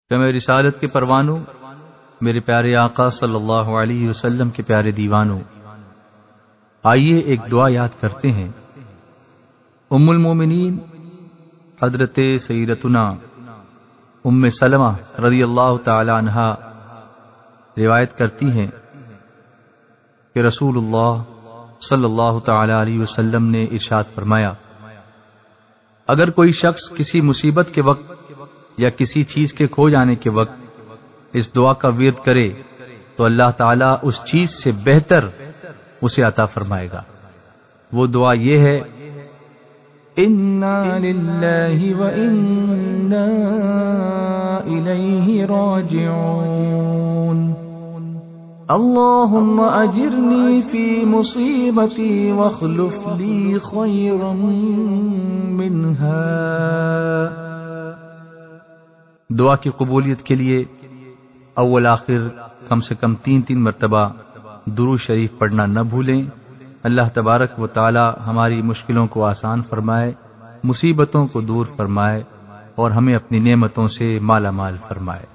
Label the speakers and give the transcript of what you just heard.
Speaker 1: کہ میں رسالت کے پروانوں، میرے پیارے آقا صلی اللہ علیہ وسلم کے پیارے دیوانوں، آئیے ایک دعا یاد کرتے ہیں۔ ام المومنین حضرت سیدتنا ام سلمہ رضی اللہ تعالی عنہا روایت کرتی ہیں کہ رسول اللہ صلی اللہ تعالی علیہ وسلم نے ارشاد فرمایا، اگر کوئی شخص کسی مصیبت کے وقت یا کسی چیز کے کھو جانے کے وقت اس دعا کا ورد کرے تو اللہ تعالیٰ اس چیز سے بہتر اسے عطا فرمائے گا۔ وہ دعا یہ ہے، انا للہ وانا الیہ راجعون، اللہم اجرنی فی مصیبتی واخلف لی خیرا منہا۔ دعا کی قبولیت کے لیے اول آخر کم سے کم 3 مرتبہ درود شریف پڑھنا نہ بھولیں۔ اللہ تبارک و تعالی ہماری مشکلوں کو آسان فرمائے، مصیبتوں کو دور فرمائے اور ہمیں اپنی نعمتوں سے مالا مال فرمائے۔